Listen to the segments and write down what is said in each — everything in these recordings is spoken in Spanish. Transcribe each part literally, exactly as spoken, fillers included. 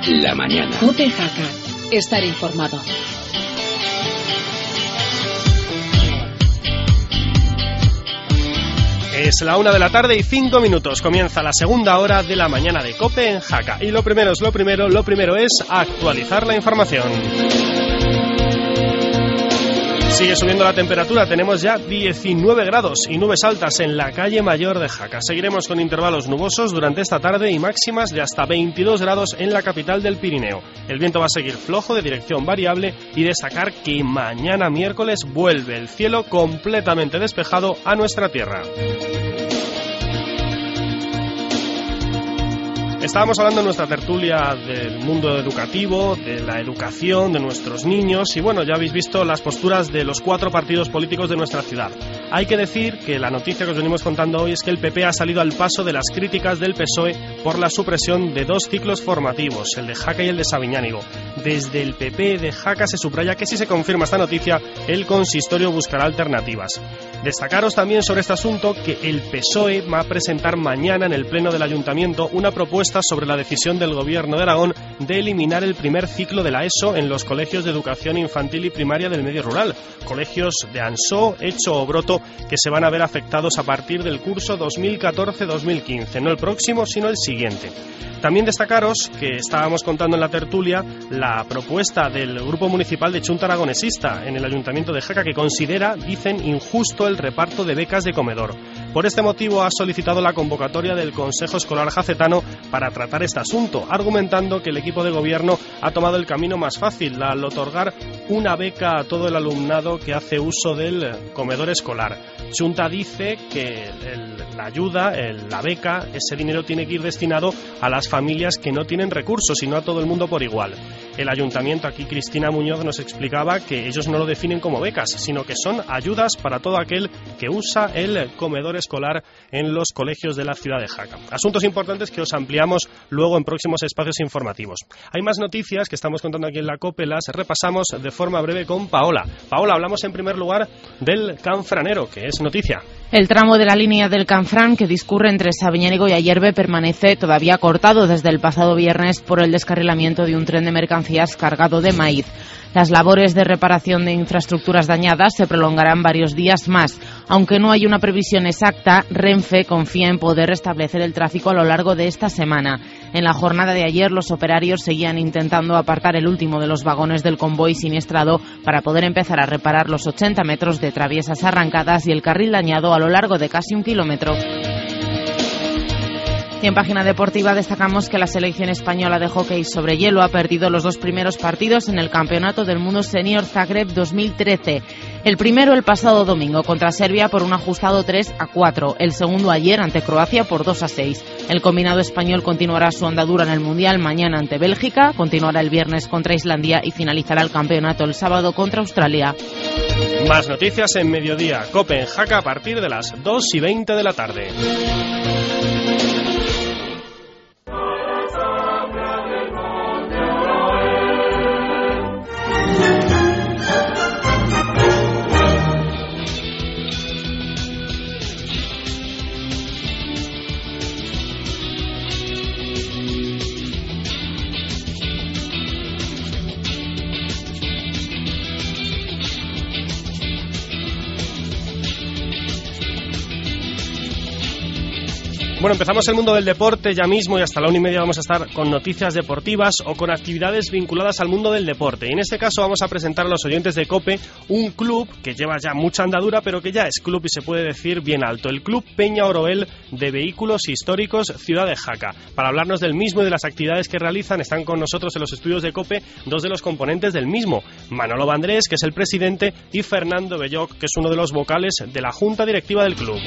la mañana. COPE Jaca. Estar informado. Es la una de la tarde y cinco minutos. Comienza la segunda hora de la mañana de COPE en Jaca. Y lo primero es lo primero, lo primero es actualizar la información. Sigue subiendo la temperatura, tenemos ya diecinueve grados y nubes altas en la calle Mayor de Jaca. Seguiremos con intervalos nubosos durante esta tarde y máximas de hasta veintidós grados en la capital del Pirineo. El viento va a seguir flojo, de dirección variable, y destacar que mañana miércoles vuelve el cielo completamente despejado a nuestra tierra. Estábamos hablando en nuestra tertulia del mundo educativo, de la educación, de nuestros niños, y bueno, ya habéis visto las posturas de los cuatro partidos políticos de nuestra ciudad. Hay que decir que la noticia que os venimos contando hoy es que el P P ha salido al paso de las críticas del P S O E por la supresión de dos ciclos formativos, el de Jaca y el de Sabiñánigo. Desde el P P de Jaca se subraya que si se confirma esta noticia, el consistorio buscará alternativas. Destacaros también sobre este asunto que el P S O E va a presentar mañana en el Pleno del Ayuntamiento una propuesta sobre la decisión del Gobierno de Aragón de eliminar el primer ciclo de la ESO en los colegios de educación infantil y primaria del medio rural, colegios de Ansó, Echo o Broto, que se van a ver afectados a partir del curso dos mil catorce dos mil quince, no el próximo, sino el siguiente. También destacaros que estábamos contando en la tertulia la propuesta del Grupo Municipal de Chunta Aragonesista en el Ayuntamiento de Jaca, que considera, dicen, injusto el reparto de becas de comedor. Por este motivo ha solicitado la convocatoria del Consejo Escolar Jacetano para tratar este asunto, argumentando que el equipo de gobierno ha tomado el camino más fácil al otorgar una beca a todo el alumnado que hace uso del comedor escolar. Chunta dice que el, la ayuda, el, la beca, ese dinero tiene que ir destinado a las familias que no tienen recursos y no a todo el mundo por igual. El ayuntamiento, aquí Cristina Muñoz nos explicaba que ellos no lo definen como becas, sino que son ayudas para todo aquel que usa el comedor escolar en los colegios de la ciudad de Jaca. Asuntos importantes que os ampliamos luego en próximos espacios informativos. Hay más noticias que estamos contando aquí en la COPE, las repasamos de forma breve con Paola. Paola, hablamos en primer lugar del Canfranero, que es noticia. El tramo de la línea del Canfrán que discurre entre Sabiñánigo y Ayerbe permanece todavía cortado desde el pasado viernes por el descarrilamiento de un tren de mercancías cargado de maíz. Las labores de reparación de infraestructuras dañadas se prolongarán varios días más. Aunque no hay una previsión exacta, Renfe confía en poder restablecer el tráfico a lo largo de esta semana. En la jornada de ayer, los operarios seguían intentando apartar el último de los vagones del convoy siniestrado para poder empezar a reparar los ochenta metros de traviesas arrancadas y el carril dañado a lo largo de casi un kilómetro. Y en página deportiva destacamos que la selección española de hockey sobre hielo ha perdido los dos primeros partidos en el Campeonato del Mundo Senior Zagreb dos mil trece. El primero el pasado domingo contra Serbia por un ajustado tres a cuatro. El segundo ayer ante Croacia por dos a seis. El combinado español continuará su andadura en el Mundial mañana ante Bélgica, continuará el viernes contra Islandia y finalizará el campeonato el sábado contra Australia. Más noticias en mediodía. COPE en Jaca a partir de las dos y veinte de la tarde. Bueno, empezamos el mundo del deporte ya mismo y hasta la una y media vamos a estar con noticias deportivas o con actividades vinculadas al mundo del deporte. Y en este caso vamos a presentar a los oyentes de COPE un club que lleva ya mucha andadura, pero que ya es club y se puede decir bien alto. El Club Peña Oroel de Vehículos Históricos Ciudad de Jaca. Para hablarnos del mismo y de las actividades que realizan, están con nosotros en los estudios de COPE dos de los componentes del mismo. Manolo Vandrés, que es el presidente, y Fernando Belloc, que es uno de los vocales de la junta directiva del club.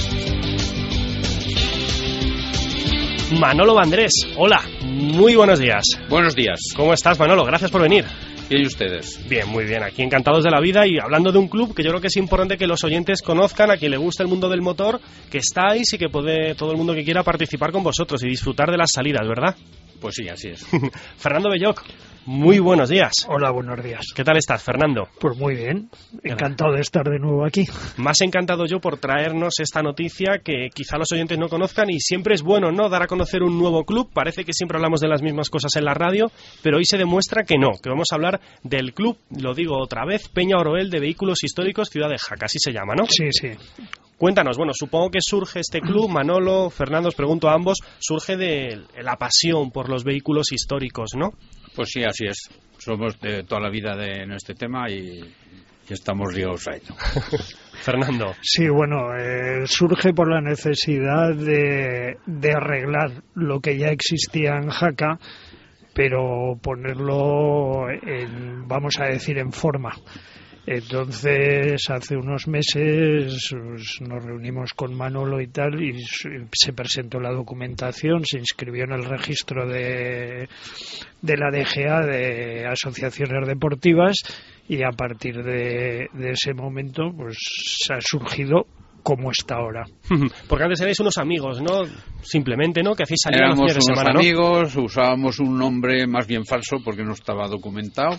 Manolo Vandrés, hola, muy buenos días. Buenos días. ¿Cómo estás, Manolo? Gracias por venir. ¿Y ustedes? Bien, muy bien, aquí encantados de la vida y hablando de un club que yo creo que es importante que los oyentes conozcan, a quien le gusta el mundo del motor, que estáis y que puede todo el mundo que quiera participar con vosotros y disfrutar de las salidas, ¿verdad? Pues sí, así es. Fernando Belloc, muy buenos días. Hola, buenos días. ¿Qué tal estás, Fernando? Pues muy bien, encantado de estar de nuevo aquí. Más encantado yo por traernos esta noticia que quizá los oyentes no conozcan, y siempre es bueno, ¿no?, dar a conocer un nuevo club. Parece que siempre hablamos de las mismas cosas en la radio, pero hoy se demuestra que no, que vamos a hablar del club, lo digo otra vez, Peña Oroel de Vehículos Históricos Ciudad de Jaca, así se llama, ¿no? Sí, sí. Cuéntanos, bueno, supongo que surge este club, Manolo, Fernando, os pregunto a ambos, surge de la pasión por los vehículos históricos, ¿no? Pues sí, así es. Somos de toda la vida de, en este tema y, y estamos ligados a ello. Fernando. Sí, bueno, eh, surge por la necesidad de, de arreglar lo que ya existía en Jaca, pero ponerlo, en, vamos a decir, en forma. Entonces, hace unos meses pues, nos reunimos con Manolo y tal, y se presentó la documentación, se inscribió en el registro de, de la D G A, de asociaciones deportivas, y a partir de, de ese momento pues ha surgido como está ahora. Porque antes erais unos amigos, ¿no? Simplemente, ¿no? Que hacéis salir Éramos los días de unos semana, ¿no? amigos, usábamos un nombre más bien falso porque no estaba documentado.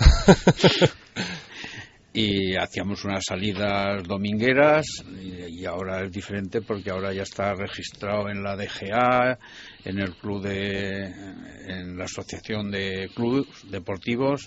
Y hacíamos unas salidas domingueras, y, y ahora es diferente porque ahora ya está registrado en la D G A, en el club de, en la asociación de clubes deportivos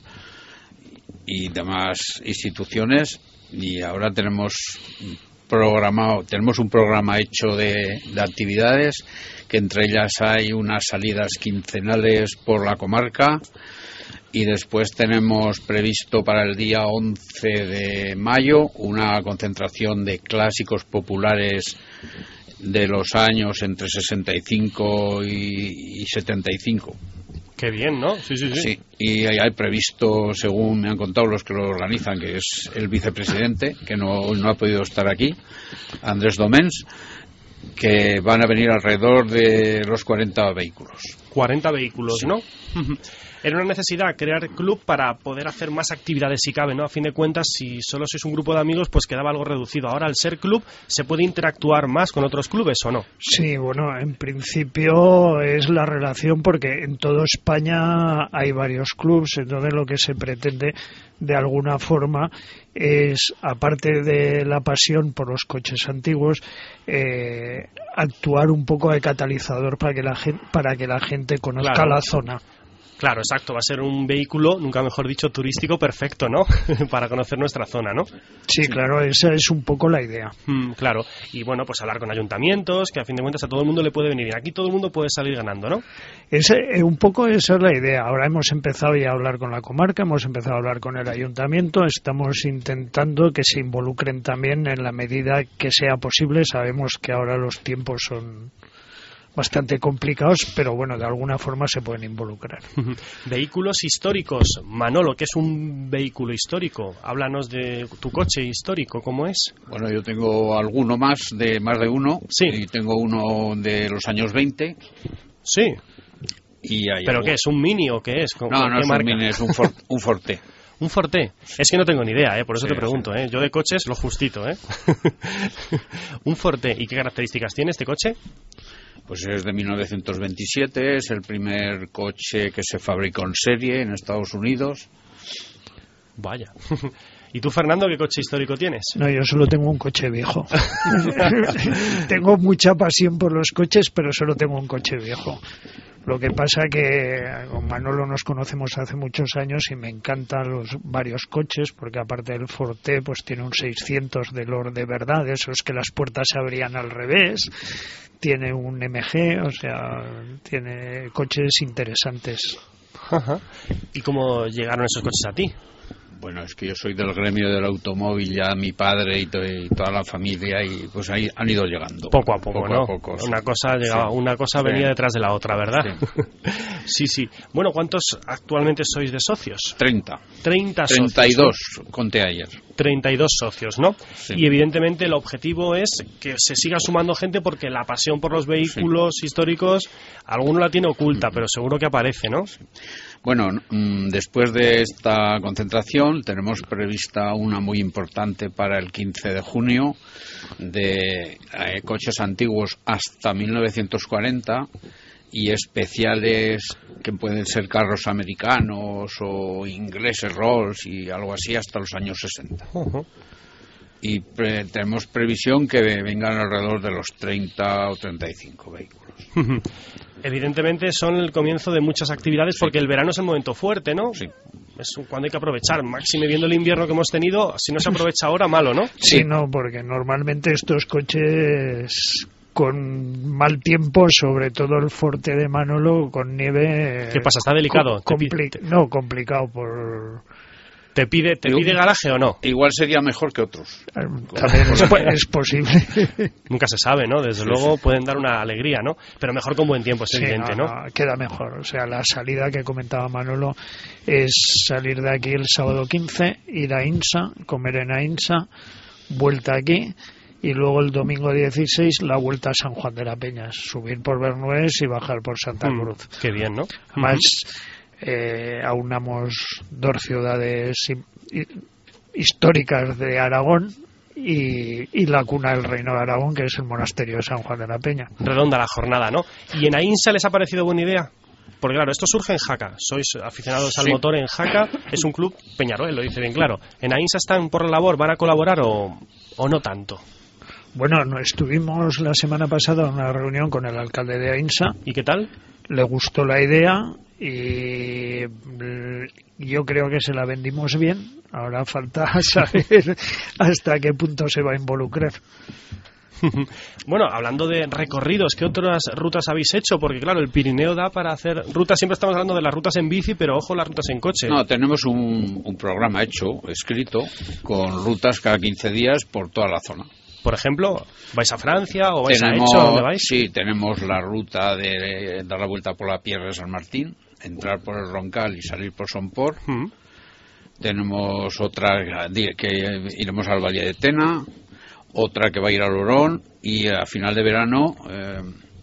y demás instituciones, y ahora tenemos programado, tenemos un programa hecho de, de actividades, que entre ellas hay unas salidas quincenales por la comarca. Y después tenemos previsto para el día once de mayo una concentración de clásicos populares de los años entre sesenta y cinco y setenta y cinco. Qué bien, ¿no? Sí, sí, sí. Sí, y hay previsto, según me han contado los que lo organizan, que es el vicepresidente, que no, no ha podido estar aquí, Andrés Domens, que van a venir alrededor de los cuarenta vehículos. cuarenta vehículos, Sí. ¿no? Era una necesidad crear club para poder hacer más actividades si cabe, ¿no? A fin de cuentas, si solo sois un grupo de amigos, pues quedaba algo reducido. Ahora, al ser club, ¿se puede interactuar más con otros clubes o no? Sí, bueno, en principio es la relación, porque en toda España hay varios clubes, entonces lo que se pretende de alguna forma es, aparte de la pasión por los coches antiguos, eh, actuar un poco de catalizador para que la gente, para que la gente conozca Claro. la zona. Claro, exacto, va a ser un vehículo, nunca mejor dicho, turístico perfecto, ¿no? Para conocer nuestra zona, ¿no? Sí, claro, esa es un poco la idea. Mm, claro, y bueno, pues hablar con ayuntamientos, que a fin de cuentas a todo el mundo le puede venir bien. Aquí todo el mundo puede salir ganando, ¿no? Ese, eh, un poco esa es la idea. Ahora hemos empezado ya a hablar con la comarca, hemos empezado a hablar con el ayuntamiento, estamos intentando que se involucren también en la medida que sea posible. Sabemos que ahora los tiempos son bastante complicados, pero bueno, de alguna forma se pueden involucrar. Vehículos históricos. Manolo, ¿qué es un vehículo histórico? Háblanos de tu coche histórico, ¿cómo es? Bueno, yo tengo alguno más, de más de uno, Sí. y tengo uno de los años veinte. Sí. Y hay ¿Pero algo- qué es? ¿Un Mini o qué es? ¿Con- No, con no qué es un marca? Mini, es un, for, un Forte. ¿Un Forte? Es que no tengo ni idea, ¿eh? Por eso Sí, te pregunto, ¿eh? Yo de coches lo justito, ¿eh? Un Forte. ¿Y qué características tiene este coche? Pues es de mil novecientos veintisiete, es el primer coche que se fabricó en serie en Estados Unidos. Vaya. ¿Y tú, Fernando, qué coche histórico tienes? No, yo solo tengo un coche viejo. Tengo mucha pasión por los coches, pero solo tengo un coche viejo. Lo que pasa que con Manolo nos conocemos hace muchos años y me encantan los varios coches, porque aparte del Forte pues tiene un seiscientos de Lord de verdad, esos que las puertas se abrían al revés, tiene un M G, o sea, tiene coches interesantes. Ajá. ¿Y cómo llegaron esos coches a ti? Bueno, es que yo soy del gremio del automóvil, ya mi padre y, to- y toda la familia, y pues ahí han ido llegando. Poco a poco, poco ¿no? A poco, sí. Una cosa llegaba, Sí. una cosa Sí. venía detrás de la otra, ¿verdad? Sí. Sí, sí. Bueno, ¿cuántos actualmente sois de socios? treinta. treinta socios. treinta y dos, conté ayer. treinta y dos socios, ¿no? Sí. Y evidentemente el objetivo es que se siga sumando gente, porque la pasión por los vehículos históricos alguno la tiene oculta, pero seguro que aparece, ¿no? Bueno, mm, después de esta concentración tenemos prevista una muy importante para el quince de junio de eh, coches antiguos hasta mil novecientos cuarenta y especiales que pueden ser carros americanos o ingleses Rolls y algo así hasta los años sesenta. Uh-huh. Y pre- tenemos previsión que vengan alrededor de los treinta o treinta y cinco vehículos. Uh-huh. Evidentemente son el comienzo de muchas actividades, sí, porque el verano es el momento fuerte, ¿no? Sí. Es cuando hay que aprovechar, máxime viendo el invierno que hemos tenido. Si no se aprovecha ahora, malo, ¿no? Sí, no, porque normalmente estos coches con mal tiempo, sobre todo el Forte de Manolo, con nieve... ¿Qué pasa? ¿Está delicado? Com- compli- te... No, complicado por... ¿Te pide, te pide garaje o no? Igual sería mejor que otros. También es, es posible. Nunca se sabe, ¿no? Desde sí, luego sí. pueden dar una alegría, ¿no? Pero mejor con buen tiempo, es sí, evidente, ¿no? ¿no? Queda mejor. O sea, la salida que comentaba Manolo es salir de aquí el sábado quince, ir a Insa, comer en Ainsa, vuelta aquí, y luego el domingo dieciséis la vuelta a San Juan de la Peña. Subir por Bernués y bajar por Santa Cruz. Mm, qué bien, ¿no? Más... Eh, aunamos dos ciudades históricas de Aragón y, y la cuna del Reino de Aragón, que es el monasterio de San Juan de la Peña. Redonda la jornada, ¿no? ¿Y en Ainsa les ha parecido buena idea? Porque claro, esto surge en Jaca. Sois aficionados sí. al motor en Jaca. Es un club Peñarol, lo dice bien claro. ¿En Ainsa están por la labor? ¿Van a colaborar o, o no tanto? Bueno, no, estuvimos la semana pasada en una reunión con el alcalde de Ainsa. ¿Y qué tal? Le gustó la idea y yo creo que se la vendimos bien. Ahora falta saber hasta qué punto se va a involucrar. Bueno, hablando de recorridos, ¿qué otras rutas habéis hecho? Porque claro, el Pirineo da para hacer rutas. Siempre estamos hablando de las rutas en bici, pero ojo, las rutas en coche. No, tenemos un, un programa hecho, escrito, con rutas cada quince días por toda la zona. Por ejemplo, ¿vais a Francia o vais tenemos, a Elche? ¿Dónde vais? Sí, tenemos la ruta de dar la vuelta por la Pierre de San Martín, entrar por el Roncal y salir por Somport. Mm. Tenemos otra que iremos al Valle de Tena, otra que va a ir al Orón y a final de verano... Eh,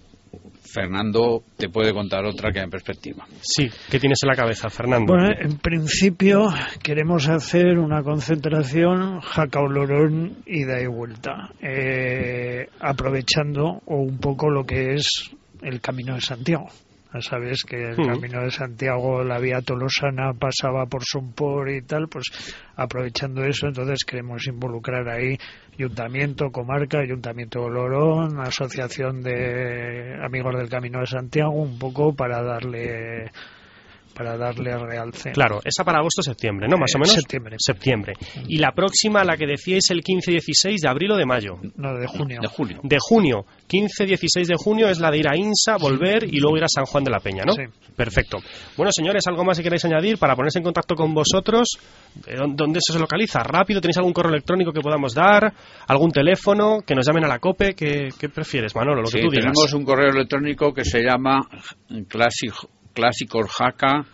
Fernando te puede contar otra que hay en perspectiva. Sí, ¿qué tienes en la cabeza, Fernando? Bueno, en principio queremos hacer una concentración Jaca-Olorón ida y vuelta, eh, aprovechando un poco lo que es el Camino de Santiago. Ya sabes que el uh-huh. Camino de Santiago, la vía tolosana pasaba por Somport y tal, pues aprovechando eso, entonces queremos involucrar ahí Ayuntamiento, Comarca, Ayuntamiento de Olorón, Asociación de Amigos del Camino de Santiago, un poco para darle... para darle realce. Claro, esa para agosto-septiembre, ¿no? Más o menos. Septiembre. Septiembre. Y la próxima, la que decíais el quince dieciséis de abril o de mayo. No, de junio. De junio. De junio. quince dieciséis de junio es la de ir a Insa, volver y luego ir a San Juan de la Peña, ¿no? Sí. Perfecto. Bueno, señores, ¿algo más que queráis añadir para ponerse en contacto con vosotros? ¿Dónde eso se localiza? ¿Rápido? ¿Tenéis algún correo electrónico que podamos dar? ¿Algún teléfono? ¿Que nos llamen a la COPE? ¿Qué, qué prefieres, Manolo? Lo sí, que tú digas. Tenemos un correo electrónico que se llama Clásico clásicosjaca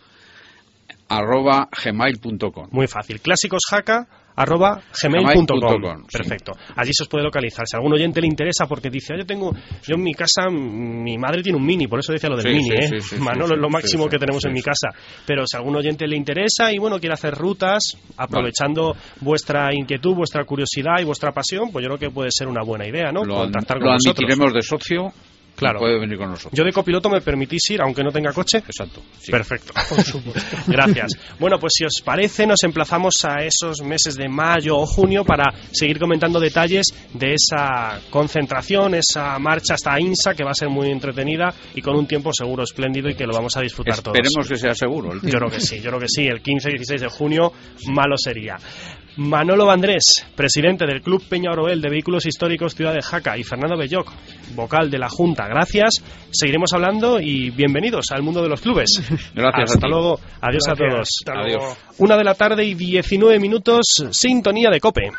arroba gmail punto com. Muy fácil, clásicosjaca arroba gmail punto com. Perfecto. Sí. Allí se os puede localizar. Si a algún oyente le interesa, porque dice, oh, yo tengo, yo en mi casa, mi madre tiene un Mini, por eso decía lo del sí, Mini, sí, ¿eh? Sí, sí, Manolo sí, es lo sí, máximo sí, que tenemos sí, en sí. mi casa. Pero si a algún oyente le interesa y bueno, quiere hacer rutas, aprovechando vale. vuestra inquietud, vuestra curiosidad y vuestra pasión, pues yo creo que puede ser una buena idea, ¿no? Lo, Contactar con lo nosotros. admitiremos de socio. Claro. Puede venir con nosotros. Yo de copiloto me permitís ir, aunque no tenga coche. Exacto. Sí. Perfecto. Por supuesto. Gracias. Bueno, pues si os parece, nos emplazamos a esos meses de mayo o junio para seguir comentando detalles de esa concentración, esa marcha hasta Insa, que va a ser muy entretenida y con un tiempo seguro espléndido y que lo vamos a disfrutar Esperemos todos. Esperemos que sea seguro. El yo creo que sí, yo creo que sí. El quince y dieciséis de junio, malo sería. Manolo Vandrés, presidente del Club Peña Oroel de Vehículos Históricos Ciudad de Jaca, y Fernando Belloc, vocal de la Junta. Gracias, seguiremos hablando y bienvenidos al mundo de los clubes. Gracias. Hasta luego, adiós Gracias. a todos. Hasta Adiós. luego. Una de la tarde y diecinueve minutos, sintonía de COPE.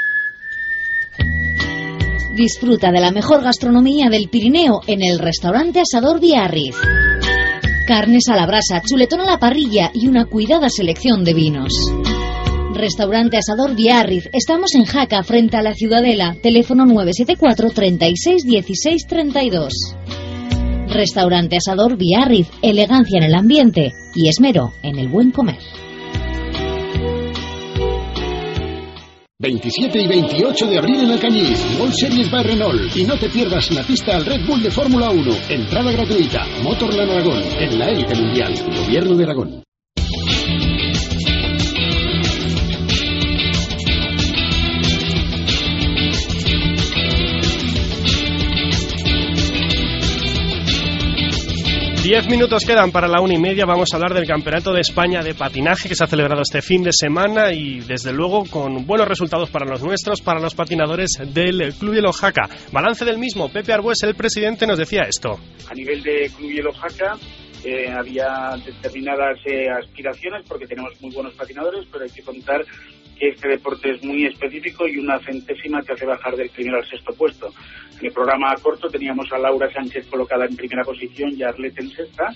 Disfruta de la mejor gastronomía del Pirineo en el restaurante Asador Biarritz. Carnes a la brasa, chuletón a la parrilla y una cuidada selección de vinos. Restaurante Asador Biarritz. Estamos en Jaca, frente a la Ciudadela. Teléfono nueve siete cuatro, treinta y seis, dieciséis, treinta y dos. Restaurante Asador Biarritz. Elegancia en el ambiente y esmero en el buen comer. veintisiete y veintiocho de abril en Alcañiz, World Series by Renault. Y no te pierdas la pista al Red Bull de Fórmula uno. Entrada gratuita. Motorland Aragón, en la élite mundial. Gobierno de Aragón. Diez minutos quedan para la una y media. Vamos a hablar del Campeonato de España de Patinaje que se ha celebrado este fin de semana y desde luego con buenos resultados para los nuestros, para los patinadores del Club Hielo Jaca. Balance del mismo. Pepe Arbues, el presidente, nos decía esto. A nivel de Club Hielo Jaca eh, había determinadas eh, aspiraciones porque tenemos muy buenos patinadores, pero hay que contar que este deporte es muy específico y una centésima te hace bajar del primero al sexto puesto. En el programa corto teníamos a Laura Sánchez colocada en primera posición y a Arlet en sexta,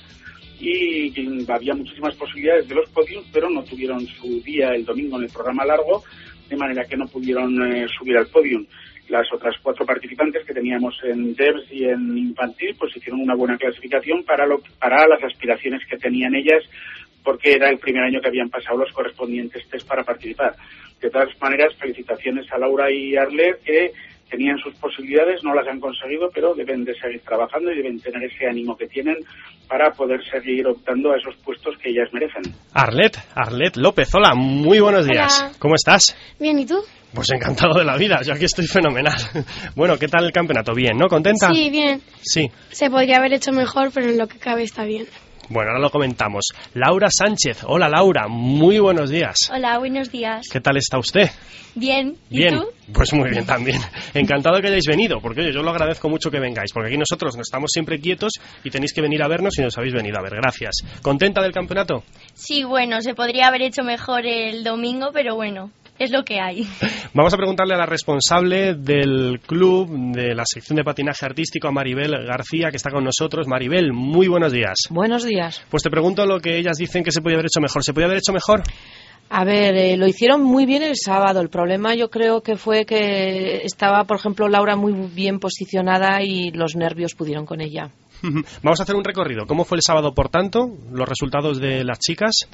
y había muchísimas posibilidades de los podios, pero no tuvieron su día el domingo en el programa largo, de manera que no pudieron eh, subir al podium. Las otras cuatro participantes que teníamos en Devs y en Infantil pues hicieron una buena clasificación para, lo, para las aspiraciones que tenían ellas, porque era el primer año que habían pasado los correspondientes test para participar. De todas maneras, felicitaciones a Laura y Arlet, que tenían sus posibilidades, no las han conseguido, pero deben de seguir trabajando y deben tener ese ánimo que tienen para poder seguir optando a esos puestos que ellas merecen. Arlet, Arlet López, hola, muy buenos días. Hola. ¿Cómo estás? Bien, ¿y tú? Pues encantado de la vida, yo aquí estoy fenomenal. Bueno, ¿qué tal el campeonato? ¿Bien, no? ¿Contenta? Sí, bien. Sí. Se podría haber hecho mejor, pero en lo que cabe está bien. Bueno, ahora lo comentamos. Laura Sánchez, hola Laura, muy buenos días. Hola, buenos días. ¿Qué tal está usted? Bien, ¿y bien. tú? Pues muy bien también. Encantado que hayáis venido, porque oye, yo lo agradezco mucho que vengáis, porque aquí nosotros no estamos siempre quietos y tenéis que venir a vernos y nos habéis venido a ver. Gracias. ¿Contenta del campeonato? Sí, bueno, se podría haber hecho mejor el domingo, pero bueno, es lo que hay. Vamos a preguntarle a la responsable del club de la sección de patinaje artístico, a Maribel García, que está con nosotros. Maribel, muy buenos días. Buenos días. Pues te pregunto lo que ellas dicen que se podía haber hecho mejor. ¿Se podía haber hecho mejor? A ver, eh, lo hicieron muy bien el sábado. El problema yo creo que fue que estaba, por ejemplo, Laura muy bien posicionada y los nervios pudieron con ella. Vamos a hacer un recorrido. ¿Cómo fue el sábado, por tanto? Los resultados de las chicas.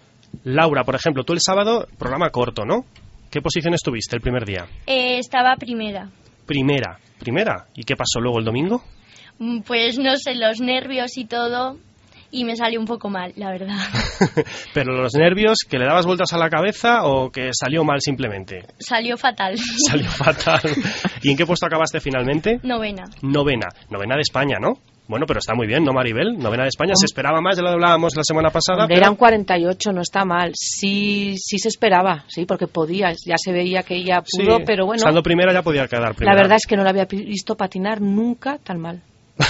Laura, por ejemplo, tú el sábado, programa corto, ¿no? ¿Qué posiciones tuviste el primer día? Eh, estaba primera. Primera, primera. ¿Y qué pasó luego el domingo? Pues no sé, los nervios y todo, y me salió un poco mal, la verdad. ¿Pero los nervios, que le dabas vueltas a la cabeza o que salió mal simplemente? Salió fatal. Salió fatal. ¿Y en qué puesto acabaste finalmente? Novena. Novena. Novena de España, ¿no? Bueno, pero está muy bien, ¿no, Maribel? Novena de España. Se esperaba más, ya lo hablábamos la semana pasada. Hombre, pero... eran cuarenta y ocho, no está mal. Sí, sí se esperaba, sí, porque podía. Ya se veía que ella pudo, sí, pero bueno. Estando primera ya podía quedar primera. La verdad es que no la había visto patinar nunca tan mal.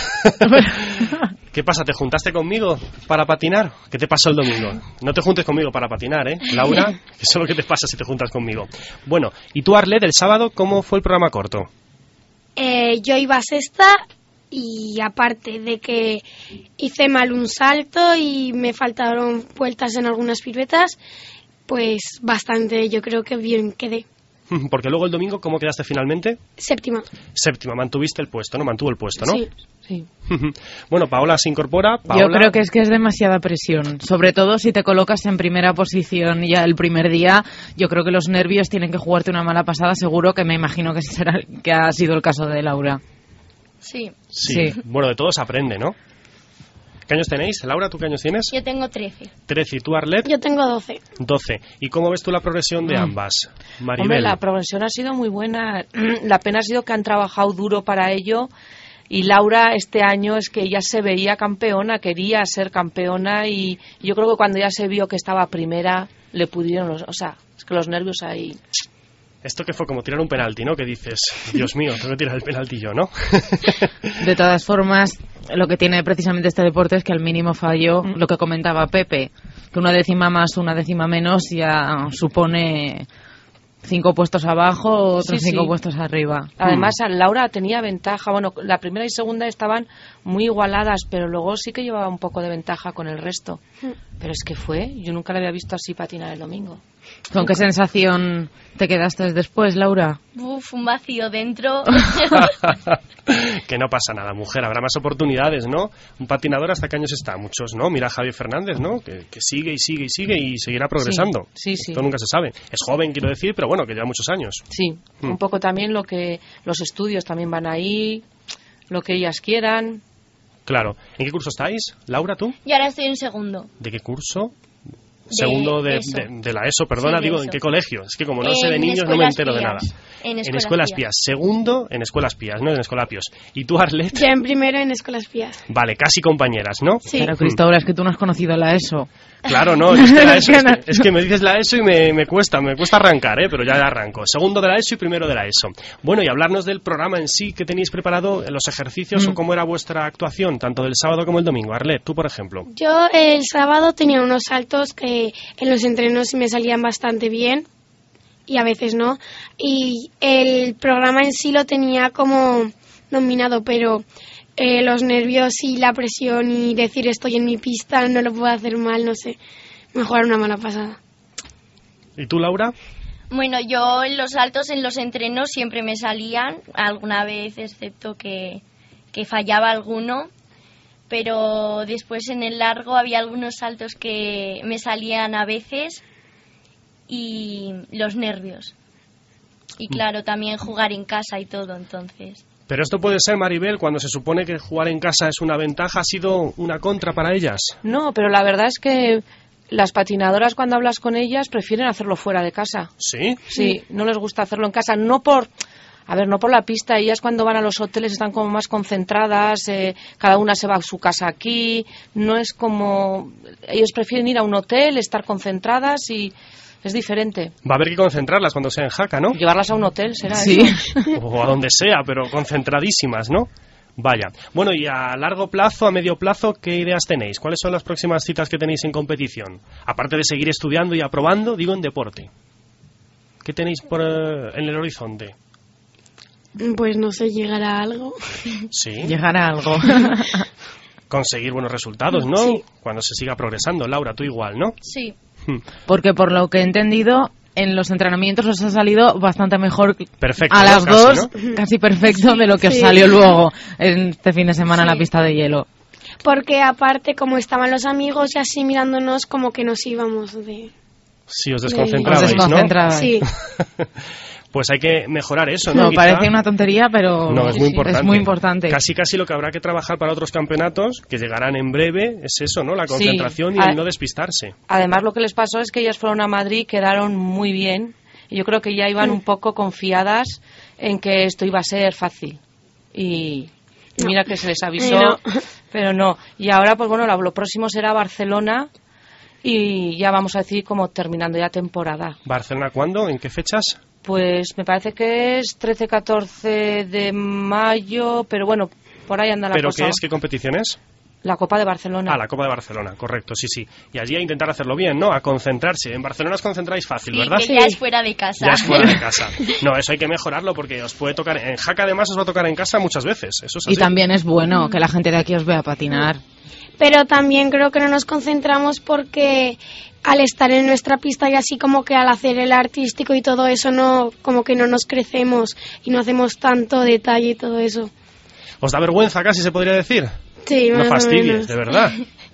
¿Qué pasa? ¿Te juntaste conmigo para patinar? ¿Qué te pasó el domingo? No te juntes conmigo para patinar, ¿eh, Laura? Eso es lo que te pasa si te juntas conmigo. Bueno, ¿y tú, Arlet, el sábado, cómo fue el programa corto? Eh, yo iba a sexta y aparte de que hice mal un salto y me faltaron vueltas en algunas piruetas, pues bastante, yo creo que bien quedé. Porque luego el domingo, ¿cómo quedaste finalmente? Séptima. Séptima, mantuviste el puesto, ¿no? Mantuvo el puesto, ¿no? Sí. Sí. Bueno, Paola se incorpora. Paola... Yo creo que es que es demasiada presión, sobre todo si te colocas en primera posición ya el primer día. Yo creo que los nervios tienen que jugarte una mala pasada, seguro, que me imagino que será que ha sido el caso de Laura. Sí. Sí. Sí. Bueno, de todo se aprende, ¿no? ¿Qué años tenéis? Laura, ¿tú qué años tienes? Yo tengo trece. trece. ¿Y tú, Arlet? Yo tengo doce. doce. ¿Y cómo ves tú la progresión de Mm. ambas? Maribel. Hombre, la progresión ha sido muy buena. La pena ha sido que han trabajado duro para ello. Y Laura este año es que ella se veía campeona, quería ser campeona, y yo creo que cuando ya se vio que estaba primera, le pudieron los... O sea, es que los nervios ahí... Esto que fue como tirar un penalti, ¿no? Que dices, Dios mío, tengo que tirar el penalti yo, ¿no? De todas formas, lo que tiene precisamente este deporte es que al mínimo fallo, mm. lo que comentaba Pepe, que una décima más, una décima menos ya supone cinco puestos abajo, otros Sí, cinco sí. puestos arriba. Además, Laura tenía ventaja. Bueno, la primera y segunda estaban muy igualadas, pero luego sí que llevaba un poco de ventaja con el resto. Pero es que fue, yo nunca la había visto así patinar el domingo. ¿Con qué sensación te quedaste después, Laura? Uf, un vacío dentro. Que no pasa nada, mujer, habrá más oportunidades, ¿no? Un patinador, ¿hasta qué años está? Muchos, ¿no? Mira a Javier Fernández, ¿no? Que, que sigue y sigue y sigue y seguirá progresando. Sí, sí, sí. Esto nunca se sabe. Es joven, quiero decir, pero bueno, bueno, que lleva muchos años. Sí, mm. un poco también lo que los estudios también van ahí, lo que ellas quieran. Claro. ¿En qué curso estáis? Laura, ¿tú? Yo ahora estoy en segundo. ¿De qué curso? De Segundo de, de, de la ESO, perdona, sí, digo, ESO. ¿En qué colegio? Es que como no en sé de niños no me entero pías. de nada. En escuelas, en escuelas pías. pías. Segundo en escuelas pías, no en escolapios. ¿Y tú, Arlet? Yo en primero en escuelas pías. Vale, casi compañeras, ¿no? Sí. Pero, Cristóbal, es que tú no has conocido la ESO. Claro, no, es que, la ESO, es, que, es que me dices la ESO y me, me cuesta, me cuesta arrancar, ¿eh? Pero ya arranco. Segundo de la ESO y primero de la ESO. Bueno, y hablarnos del programa en sí, ¿qué tenéis preparado en los ejercicios mm. o cómo era vuestra actuación, tanto del sábado como el domingo? Arlet, tú, por ejemplo. Yo el sábado tenía unos saltos que en los entrenos me salían bastante bien y a veces no. Y el programa en sí lo tenía como dominado, pero eh, los nervios y la presión y decir estoy en mi pista, no lo puedo hacer mal, no sé. Me jugaron una mala pasada. ¿Y tú, Laura? Bueno, yo en los saltos, en los entrenos siempre me salían, alguna vez excepto que, que fallaba alguno. Pero después en el largo había algunos saltos que me salían a veces y los nervios. Y claro, también jugar en casa y todo, entonces. Pero esto puede ser, Maribel, cuando se supone que jugar en casa es una ventaja, ¿ha sido una contra para ellas? No, pero la verdad es que las patinadoras, cuando hablas con ellas, prefieren hacerlo fuera de casa. ¿Sí? Sí, no les gusta hacerlo en casa, no por... A ver, no por la pista, ellas cuando van a los hoteles están como más concentradas, eh, cada una se va a su casa aquí, no es como... Ellos prefieren ir a un hotel, estar concentradas y es diferente. Va a haber que concentrarlas cuando sea en Jaca, ¿no? Llevarlas a un hotel, será sí. eso. O a donde sea, pero concentradísimas, ¿no? Vaya. Bueno, y a largo plazo, a medio plazo, ¿qué ideas tenéis? ¿Cuáles son las próximas citas que tenéis en competición? Aparte de seguir estudiando y aprobando, digo en deporte. ¿Qué tenéis por, uh, en el horizonte? Pues no sé, llegar a algo. Sí. Llegar a algo. Conseguir buenos resultados, ¿no? Sí. Cuando se siga progresando. Laura, tú igual, ¿no? Sí. Porque por lo que he entendido, en los entrenamientos os ha salido bastante mejor perfecto, a las ¿no? dos, casi, ¿no? casi perfecto de lo que sí. os salió luego en este fin de semana sí. en la pista de hielo. Porque aparte, como estaban los amigos y así mirándonos, como que nos íbamos de... Sí, os desconcentrabais, os desconcentrabais. ¿no? Sí. Pues hay que mejorar eso, ¿no? No, Quizá... parece una tontería, pero no, es muy importante. Es muy importante. Casi casi lo que habrá que trabajar para otros campeonatos, que llegarán en breve, es eso, ¿no? La concentración sí. y el no despistarse. Además, lo que les pasó es que ellas fueron a Madrid, quedaron muy bien, y yo creo que ya iban un poco confiadas en que esto iba a ser fácil. Y, y mira que se les avisó, no. pero no. Y ahora, pues bueno, lo próximo será Barcelona, y ya vamos a decir como terminando ya temporada. ¿Barcelona cuándo? ¿En qué fechas? Pues me parece que es trece catorce de mayo, pero bueno, por ahí anda la ¿Pero cosa. qué es? ¿Qué competición es? La Copa de Barcelona. Ah, la Copa de Barcelona, correcto, sí, sí. Y allí a intentar hacerlo bien, ¿no? A concentrarse. En Barcelona os concentráis fácil, sí, ¿verdad? Que ya es fuera de casa. Ya es fuera de casa. No, eso hay que mejorarlo porque os puede tocar... En Jaca además os va a tocar en casa muchas veces, eso es así. Y también es bueno que la gente de aquí os vea patinar. Pero también creo que no nos concentramos porque al estar en nuestra pista y así como que al hacer el artístico y todo eso, no como que no nos crecemos y no hacemos tanto detalle y todo eso. ¿Os da vergüenza casi se podría decir? Sí, no fastidies, de verdad.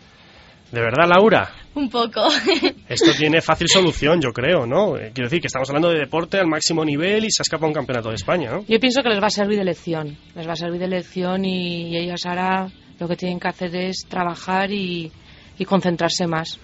De verdad, Laura. Un poco. Esto tiene fácil solución, yo creo, ¿no? Eh, quiero decir que estamos hablando de deporte al máximo nivel y se ha escapado un campeonato de España, ¿no? Yo pienso que les va a servir de lección. Les va a servir de lección y ellas ahora lo que tienen que hacer es trabajar y, y concentrarse más.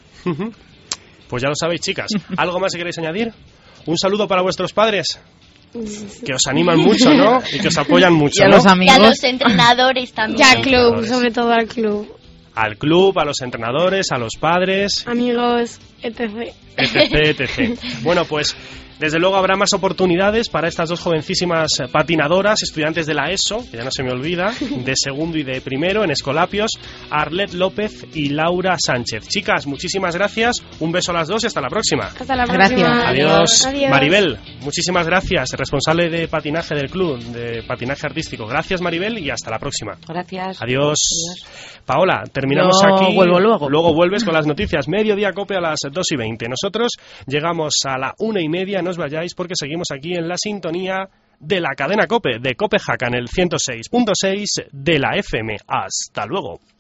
Pues ya lo sabéis, chicas. ¿Algo más que queréis añadir? Un saludo para vuestros padres, que os animan mucho, ¿no? Y que os apoyan mucho, y a ¿no? los amigos. Y a los entrenadores también. Y al club, sobre todo al club. Al club, a los entrenadores, a los padres. Amigos, etcétera. Etc, etcétera. Bueno, pues desde luego habrá más oportunidades para estas dos jovencísimas patinadoras, estudiantes de la ESO, que ya no se me olvida, de segundo y de primero en Escolapios, Arlet López y Laura Sánchez. Chicas, muchísimas gracias, un beso a las dos y hasta la próxima. Hasta la próxima. Gracias. Adiós. Adiós. Maribel, muchísimas gracias, responsable de patinaje del club, de patinaje artístico. Gracias, Maribel, y hasta la próxima. Gracias. Adiós. Adiós. Paola, terminamos Yo aquí. vuelvo luego. Luego vuelves con las noticias. Mediodía Cope a las dos y veinte. Nosotros llegamos a la una y media. No os vayáis porque seguimos aquí en la sintonía de la cadena Cope, de Cope Jaca en el ciento seis punto seis de la F M. Hasta luego.